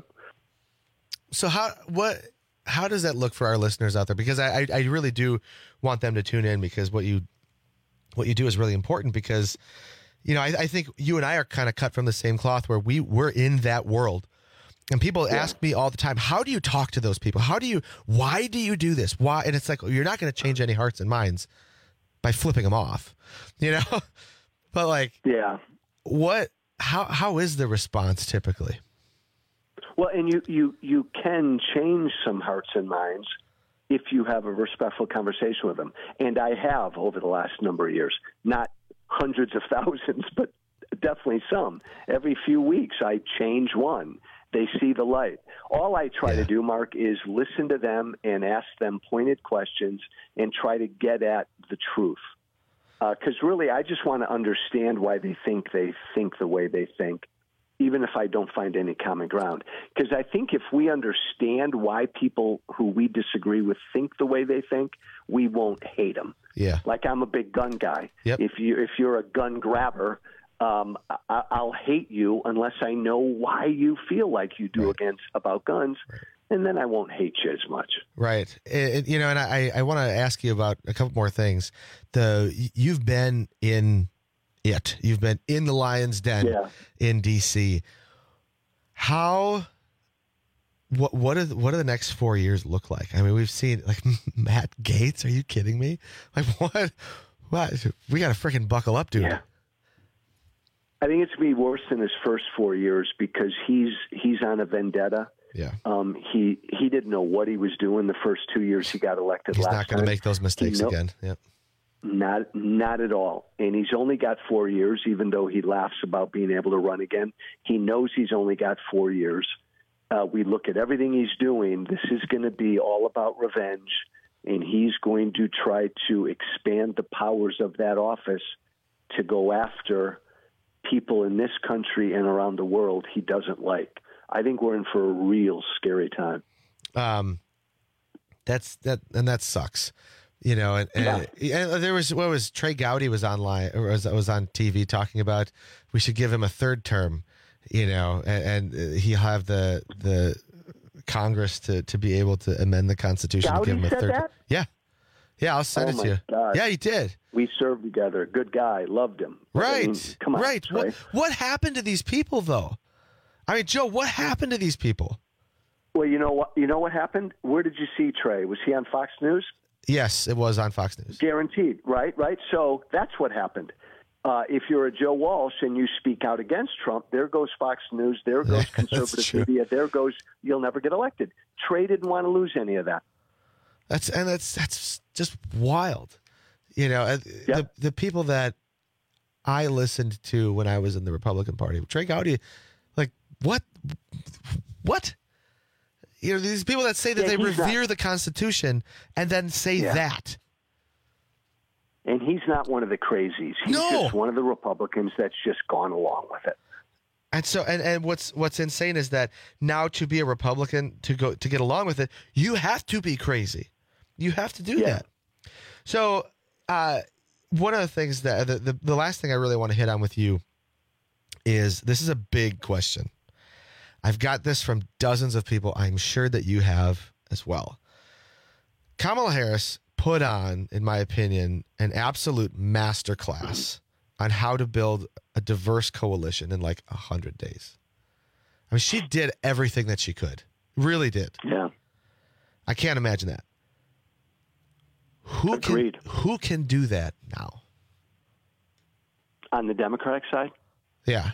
So how what how does that look for our listeners out there? Because I, I I really do want them to tune in, because what you what you do is really important, because you know I, I think you and I are kind of cut from the same cloth, where we we're in that world. And people Yeah. ask me all the time, how do you talk to those people? How do you why do you do this? Why? And it's like, you're not going to change any hearts and minds by flipping them off. You know? But like, yeah. What how how is the response typically? Well, and you, you, you can change some hearts and minds if you have a respectful conversation with them. And I have over the last number of years, not hundreds of thousands, but definitely some. Every few weeks, I change one. They see the light. All I try Yeah. to do, Mark, is listen to them and ask them pointed questions and try to get at the truth. Because uh, really, I just want to understand why they think they think the way they think, even if I don't find any common ground. Because I think if we understand why people who we disagree with think the way they think, we won't hate them. Yeah. Like I'm a big gun guy. Yep. If you if you're a gun grabber, um, I, I'll hate you unless I know why you feel like you do Right. against about guns, Right. and then I won't hate you as much. Right. It, it- you know, and I, I want to ask you about a couple more things. The you've been in it. You've been in the Lion's Den Yeah. in D C. How what what are the, what do the next four years look like? I mean, we've seen like Matt Gaetz. Are you kidding me? Like what? What? We got to freaking buckle up, dude. Yeah. I think it's going to be worse than his first four years because he's he's on a vendetta. Yeah. Um, he he didn't know what he was doing the first two years he got elected. He's last not going to time. make those mistakes He know- again. Yep. Not not at all. And he's only got four years, even though he laughs about being able to run again. He knows he's only got four years. Uh, we look at everything he's doing. This is going to be all about revenge, and he's going to try to expand the powers of that office to go after people in this country and around the world he doesn't like. I think we're in for a real scary time. Um, that's that, and that sucks. You know, and, and, and there was what was Trey Gowdy was online or was was on T V talking about we should give him a third term. You know, and, and he'll have the the Congress to, to be able to amend the Constitution Gowdy to give him a said third. that? Yeah, yeah, I'll send Oh, it my to you. God. Yeah, he did. We served together. Good guy. Loved him. Right, I mean, come on, right. Trey. What what happened to these people though? I mean, Joe, what happened to these people? Well, you know what? You know what happened? Where did you see Trey? Was he on Fox News? Yes, it was on Fox News. Guaranteed, right? Right. So that's what happened. Uh, if you're a Joe Walsh and you speak out against Trump, there goes Fox News, there goes That's conservative true. media, there goes you'll never get elected. Trey didn't want to lose any of that. That's and that's that's just wild. You know, uh, Yep. the the people that I listened to when I was in the Republican Party, Trey Gowdy, like what, what? You know, these people that say that Yeah, they he's revere not- the Constitution and then say Yeah. that. And he's not one of the crazies. He's No. just one of the Republicans that's just gone along with it. And so, and, and what's what's insane is that now to be a Republican, to go to get along with it, you have to be crazy. You have to do yeah. that. So, uh, one of the things that the, the the last thing I really want to hit on with you is this is a big question. I've got this from dozens of people. I'm sure that you have as well. Kamala Harris put on, in my opinion, an absolute masterclass on how to build a diverse coalition in like a hundred days. I mean, she did everything that she could. Really did. Yeah. I can't imagine that. Who Agreed. can who can do that now? On the Democratic side? Yeah.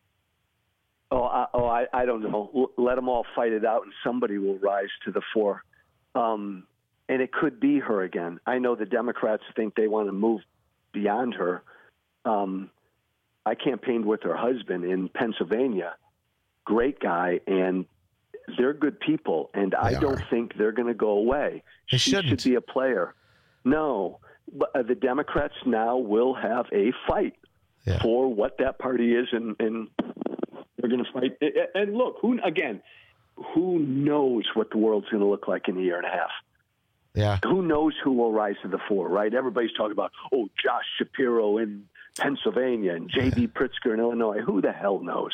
Oh, I, oh, I, I don't know. L- let them all fight it out, and somebody will rise to the fore. Um, and it could be her again. I know the Democrats think they want to move beyond her. Um, I campaigned with her husband in Pennsylvania. Great guy, and they're good people, and they I don't are. think they're going to go away. They she shouldn't. should be a player. No, but uh, the Democrats now will have a fight yeah. for what that party is, and, and they're going to fight. And look, who again, who knows what the world's going to look like in a year and a half? Yeah. Who knows who will rise to the fore, right? Everybody's talking about, oh, Josh Shapiro in Pennsylvania and J B Pritzker in Illinois. Who the hell knows?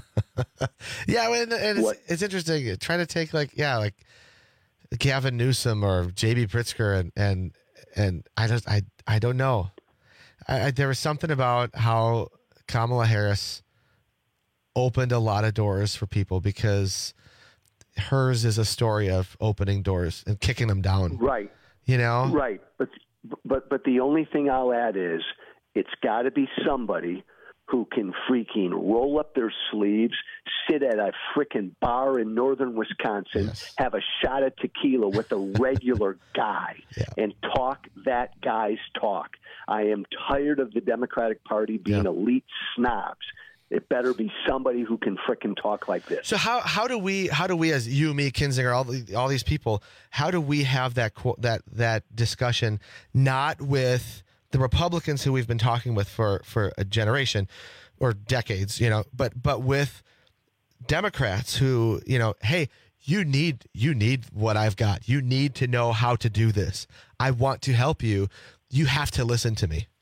yeah, and, and it's, it's interesting. Trying to take like, yeah, like Gavin Newsom or J B Pritzker, and and and I just I I don't know. I, I, there was something about how Kamala Harris opened a lot of doors for people because hers is a story of opening doors and kicking them down. Right. You know? Right. But but but the only thing I'll add is it's got to be somebody who can freaking roll up their sleeves, sit at a freaking bar in northern Wisconsin, yes. have a shot of tequila with a regular guy, yeah. and talk that guy's talk. I am tired of the Democratic Party being yeah. elite snobs. It better be somebody who can frickin' talk like this. So how how do we how do we as you, me, Kinzinger, all the, all these people, how do we have that that that discussion not with the Republicans who we've been talking with for, for a generation or decades, you know, but but with Democrats who, you know, hey, you need you need what I've got. You need to know how to do this. I want to help you. You have to listen to me.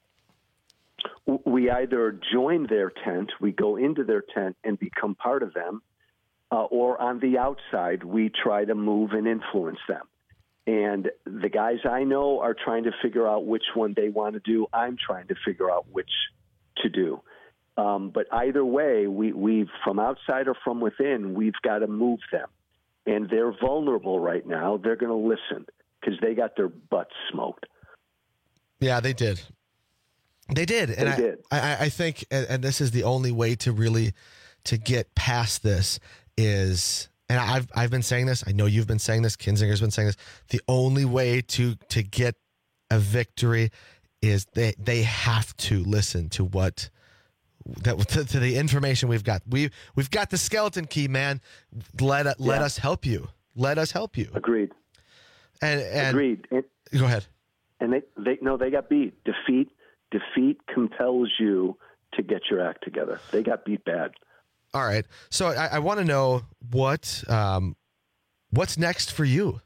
We either join their tent, we go into their tent and become part of them, uh, or on the outside, we try to move and influence them. And the guys I know are trying to figure out which one they want to do. I'm trying to figure out which to do. Um, but either way, we, we've, from outside or from within, we've got to move them. And they're vulnerable right now. They're going to listen because they got their butts smoked. Yeah, they did. They did. And they I, did. I, I think, and, and this is the only way to really to get past this is, and I've I've been saying this, I know you've been saying this, Kinzinger's been saying this, the only way to to get a victory is they they have to listen to what that to, to the information we've got. We we've got the skeleton key, man. Let let yeah. us help you. Let us help you. Agreed. And, and Agreed. And, go ahead. And they they no, they got beat. Defeat defeat compels you to get your act together. They got beat bad. All right. So I, I want to know what um, what's next for you.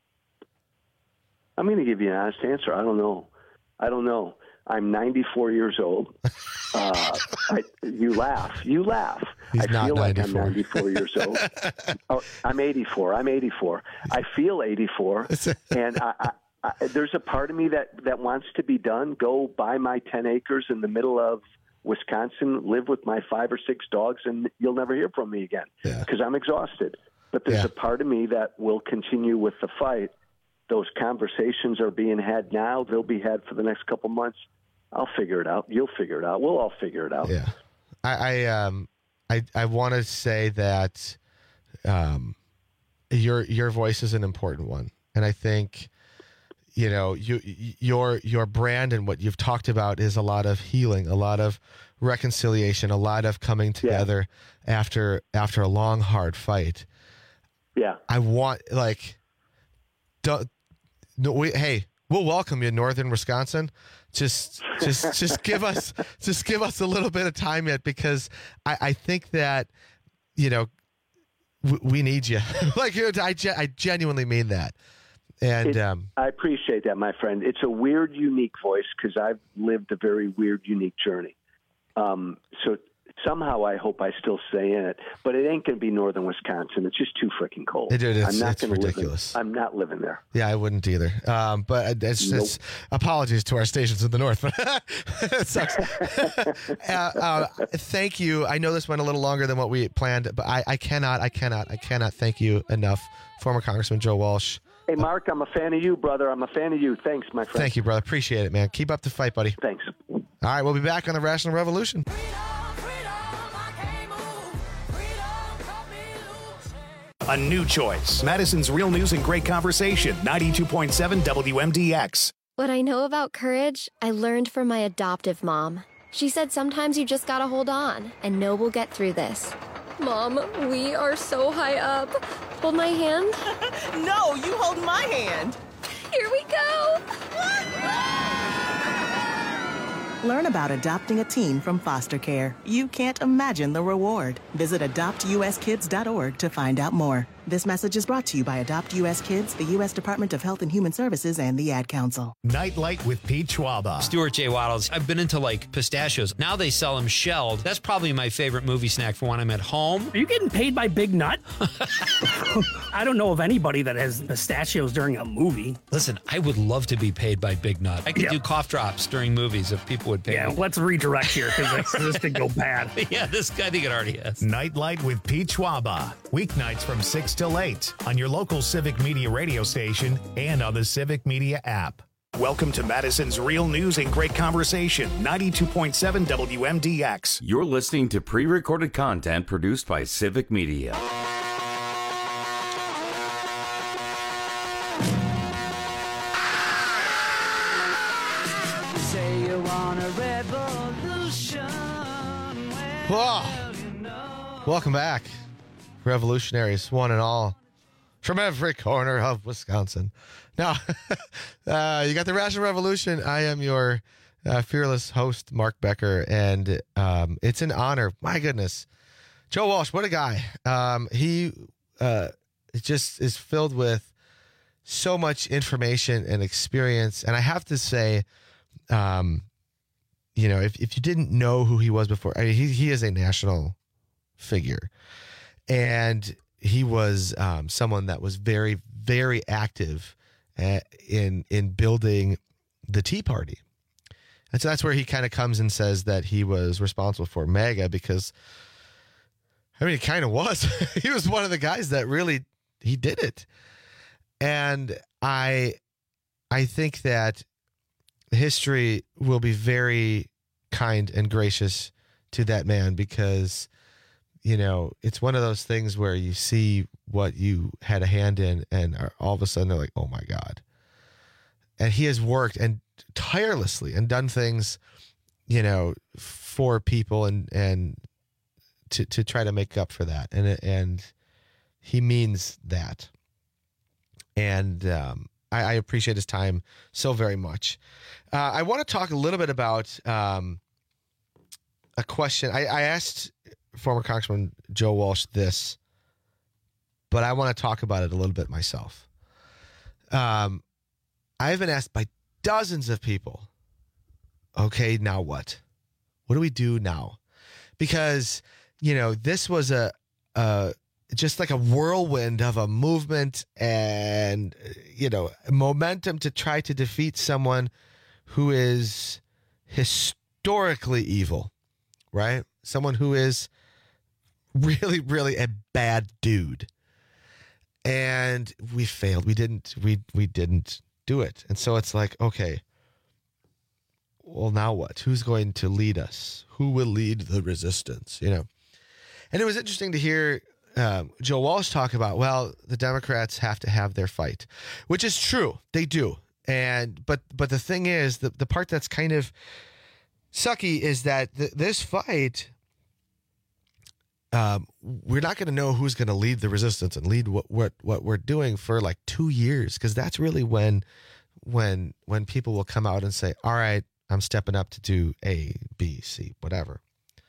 I'm going to give you an honest answer. I don't know. I don't know. I'm ninety-four years old. Uh, I, you laugh. You laugh. He's I not feel like ninety-four. I'm ninety-four years old. Oh, I'm eighty-four. I'm eighty-four. I feel eighty-four. And I, I, I, there's a part of me that, that wants to be done. Go buy my ten acres in the middle of Wisconsin, live with my five or six dogs, and you'll never hear from me again because yeah. I'm exhausted. But there's yeah. a part of me that will continue with the fight. Those conversations are being had now. They'll be had for the next couple months. I'll figure it out. You'll figure it out. We'll all figure it out. Yeah. I, I, um, I, I want to say that, um, your, your voice is an important one. And I think, you know, you, your, your brand and what you've talked about is a lot of healing, a lot of reconciliation, a lot of coming together yeah. after, after a long, hard fight. Yeah. I want like, don't, no, we, hey, we'll welcome you in northern Wisconsin. just just just give us just give us a little bit of time yet, because I, I think that, you know, w- we need you. Like, I, I genuinely mean that. And it, um, I appreciate that, my friend. It's a weird, unique voice, because I've lived a very weird, unique journey. Um, so somehow I hope I still stay in it, but it ain't going to be northern Wisconsin. It's just too freaking cold. It, it is. I'm not It's gonna ridiculous. Live in, I'm not living there. Yeah, I wouldn't either. Um, but it's, Nope. it's apologies to our stations in the north, but it sucks. uh, uh, thank you. I know this went a little longer than what we planned, but I, I cannot, I cannot, I cannot thank you enough, former Congressman Joe Walsh. Hey, Mark, I'm a fan of you, brother. I'm a fan of you. Thanks, my friend. Thank you, brother. Appreciate it, man. Keep up the fight, buddy. Thanks. All right, we'll be back on the Rational Revolution. A new choice. Madison's Real News and Great Conversation. ninety-two point seven W M D X. What I know about courage, I learned from my adoptive mom. She said sometimes you just gotta hold on and know we'll get through this. Mom, we are so high up. Hold my hand. No, you hold my hand. Here we go. Learn about adopting a teen from foster care. You can't imagine the reward. Visit adopt u s kids dot org to find out more. This message is brought to you by Adopt U S Kids, the U S Department of Health and Human Services, and the Ad Council. Nightlight with Pete Schwaba. Stuart J. Waddles. I've been into like pistachios. Now they sell them shelled. That's probably my favorite movie snack for when I'm at home. Are you getting paid by Big Nut? I don't know of anybody that has pistachios during a movie. Listen, I would love to be paid by Big Nut. I could Yeah. do cough drops during movies if people would pay Yeah, me. let's redirect here because this could go bad. Yeah, this I think it already has. Nightlight with Pete Schwaba. Weeknights from six till eight on your local Civic Media radio station and on the Civic Media app. Welcome to Madison's Real News and Great Conversation. ninety-two point seven W M D X. You're listening to pre-recorded content produced by Civic Media. Say you want a revolution. Whoa. Welcome back, revolutionaries, one and all, from every corner of Wisconsin. Now, uh, you got the Rational Revolution. I am your uh, fearless host, Mark Becker, and um, it's an honor. My goodness. Joe Walsh, what a guy. Um, he uh, just is filled with so much information and experience. And I have to say, um, you know, if, if you didn't know who he was before, I mean, he, he is a national figure. And he was um, someone that was very, very active uh, in in building the Tea Party. And so that's where he kind of comes and says that he was responsible for MAGA, because, I mean, he kind of was. He was one of the guys that really, he did it. And I, I think that history will be very kind and gracious to that man, because, you know, it's one of those things where you see what you had a hand in and are, all of a sudden they're like, oh my God. And he has worked and tirelessly and done things, you know, for people and, and to, to try to make up for that. And, and he means that. And um, I, I appreciate his time so very much. Uh, I want to talk a little bit about um, a question. I, I asked former Congressman Joe Walsh this, but I want to talk about it a little bit myself. Um, I've been asked by dozens of people, okay, now what? What do we do now? Because, you know, this was a, a just like a whirlwind of a movement and, you know, momentum to try to defeat someone who is historically evil, right? Someone who is really, really a bad dude. And we failed. We didn't, we, we didn't do it. And so it's like, okay, well, now what? Who's going to lead us? Who will lead the resistance? You know? And it was interesting to hear um, Joe Walsh talk about, well, the Democrats have to have their fight, which is true. They do. And, but, but the thing is, the, the part that's kind of sucky is that th- this fight, um, we're not going to know who's going to lead the resistance and lead what, what, what we're doing for like two years. Cause that's really when, when, when people will come out and say, all right, I'm stepping up to do A, B, C, whatever.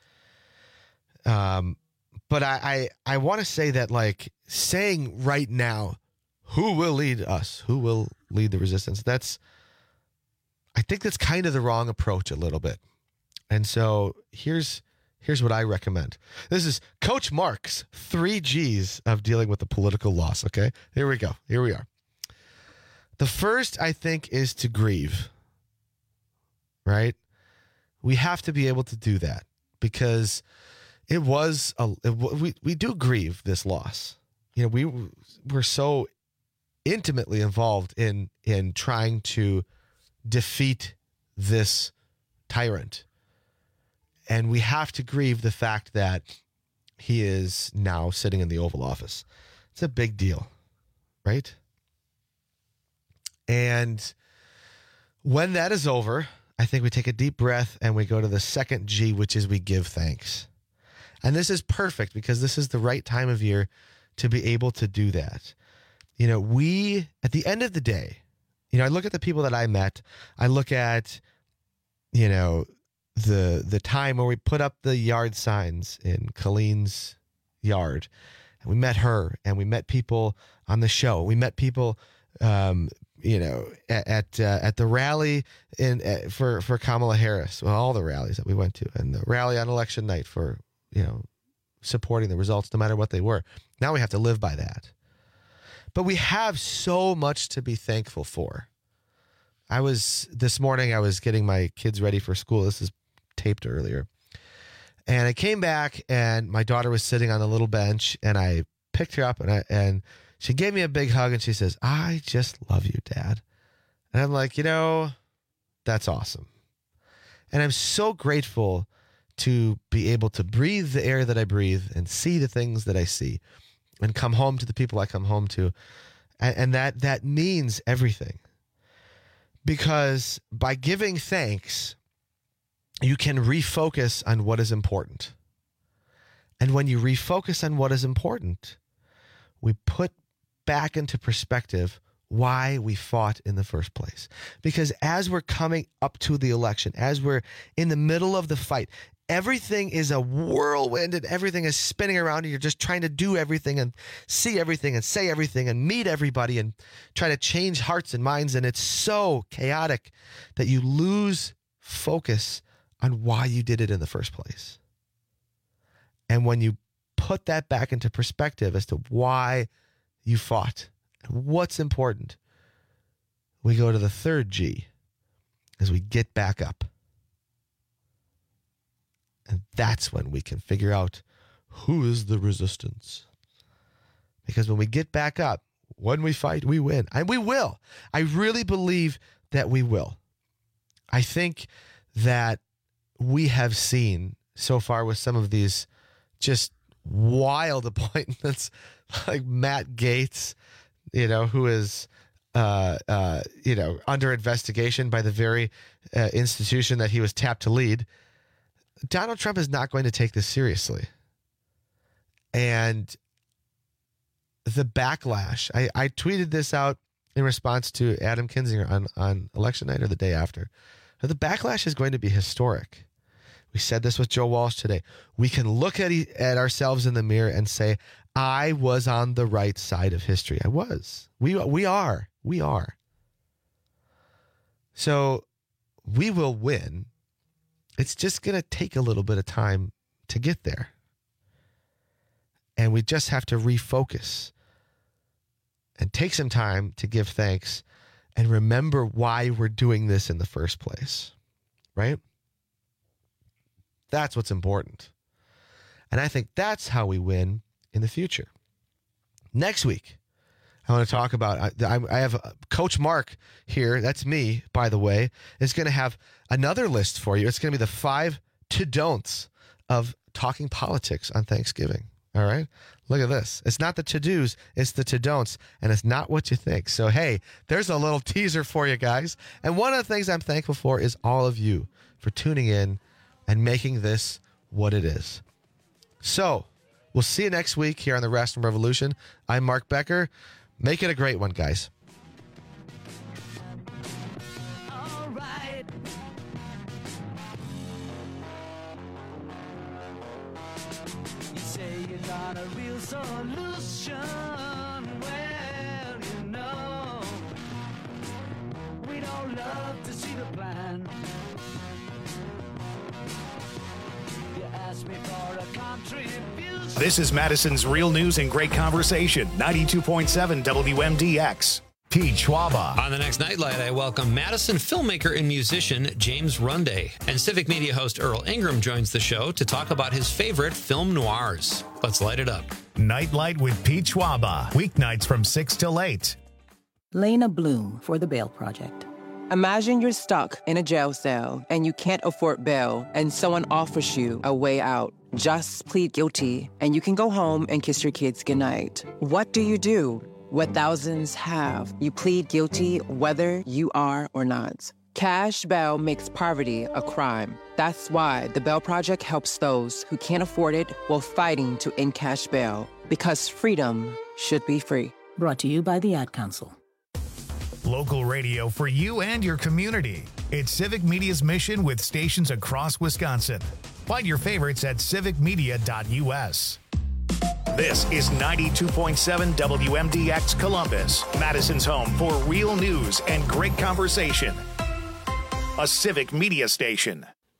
Um, but I, I, I want to say that, like, saying right now, who will lead us? Who will lead the resistance? That's, I think that's kind of the wrong approach a little bit. And so here's, here's what I recommend. This is Coach Mark's three G's of dealing with the political loss. Okay, here we go. Here we are. The first, I think, is to grieve. Right? We have to be able to do that because it was a it, we we do grieve this loss. You know, we we're so intimately involved in in trying to defeat this tyrant, and we have to grieve the fact that he is now sitting in the Oval Office. It's a big deal, right? And when that is over, I think we take a deep breath and we go to the second G, which is we give thanks. And this is perfect because this is the right time of year to be able to do that. You know, we, at the end of the day, you know, I look at the people that I met. I look at, you know, the the time where we put up the yard signs in Colleen's yard. And we met her and we met people on the show. We met people, um, you know, at at, uh, at the rally in uh, for for Kamala Harris, well, all the rallies that we went to, and the rally on election night for, you know, supporting the results, no matter what they were. Now we have to live by that. But we have so much to be thankful for. I was this morning. I was getting my kids ready for school. This is taped earlier, and I came back, and my daughter was sitting on a little bench, and I picked her up, and I and. She gave me a big hug and she says, "I just love you, Dad." And I'm like, you know, that's awesome. And I'm so grateful to be able to breathe the air that I breathe and see the things that I see and come home to the people I come home to. And, and that, that means everything. Because by giving thanks, you can refocus on what is important. And when you refocus on what is important, we put back into perspective why we fought in the first place. Because as we're coming up to the election, as we're in the middle of the fight, everything is a whirlwind and everything is spinning around and you're just trying to do everything and see everything and say everything and meet everybody and try to change hearts and minds. And it's so chaotic that you lose focus on why you did it in the first place. And when you put that back into perspective as to why you fought and what's important, we go to the third G as we get back up. And that's when we can figure out who is the resistance. Because when we get back up, when we fight, we win. And we will. I really believe that we will. I think that we have seen so far with some of these just wild appointments like Matt Gaetz, you know, who is, uh, uh, you know, under investigation by the very uh, institution that he was tapped to lead. Donald Trump is not going to take this seriously. And the backlash, I, I tweeted this out in response to Adam Kinzinger on, on election night or the day after. The backlash is going to be historic. We said this with Joe Walsh today. We can look at, at ourselves in the mirror and say, I was on the right side of history. I was. We, we are. We are. So we will win. It's just going to take a little bit of time to get there. And we just have to refocus and take some time to give thanks and remember why we're doing this in the first place. Right? That's what's important. And I think that's how we win in the future. Next week, I want to talk about, I, I have Coach Mark here, that's me, by the way, is going to have another list for you. It's going to be the five to-don'ts of talking politics on Thanksgiving. All right? Look at this. It's not the to-dos, it's the to-don'ts, and it's not what you think. So, hey, there's a little teaser for you guys. And one of the things I'm thankful for is all of you for tuning in and making this what it is. So, we'll see you next week here on the Raskin Revolution. I'm Mark Becker. Make it a great one, guys. All right. solution. Well, you know, we don't love to see the plan. You ask me for a contribution. This is Madison's Real News and Great Conversation, ninety-two point seven W M D X. Pete Schwaba. On the next Nightlight, I welcome Madison filmmaker and musician James Runday. And Civic Media host Earl Ingram joins the show to talk about his favorite film noirs. Let's light it up. Nightlight with Pete Schwaba. Weeknights from six till eight. Lena Bloom for the Bail Project. Imagine you're stuck in a jail cell and you can't afford bail and someone offers you a way out. Just plead guilty and you can go home and kiss your kids goodnight. What do you do? What thousands have. You plead guilty whether you are or not. Cash bail makes poverty a crime. That's why the Bail Project helps those who can't afford it while fighting to end cash bail. Because freedom should be free. Brought to you by the Ad Council. Local radio for you and your community. It's Civic Media's mission with stations across Wisconsin. Find your favorites at civic media dot U S. This is ninety-two point seven W M D X Columbus, Madison's home for real news and great conversation. A Civic Media station.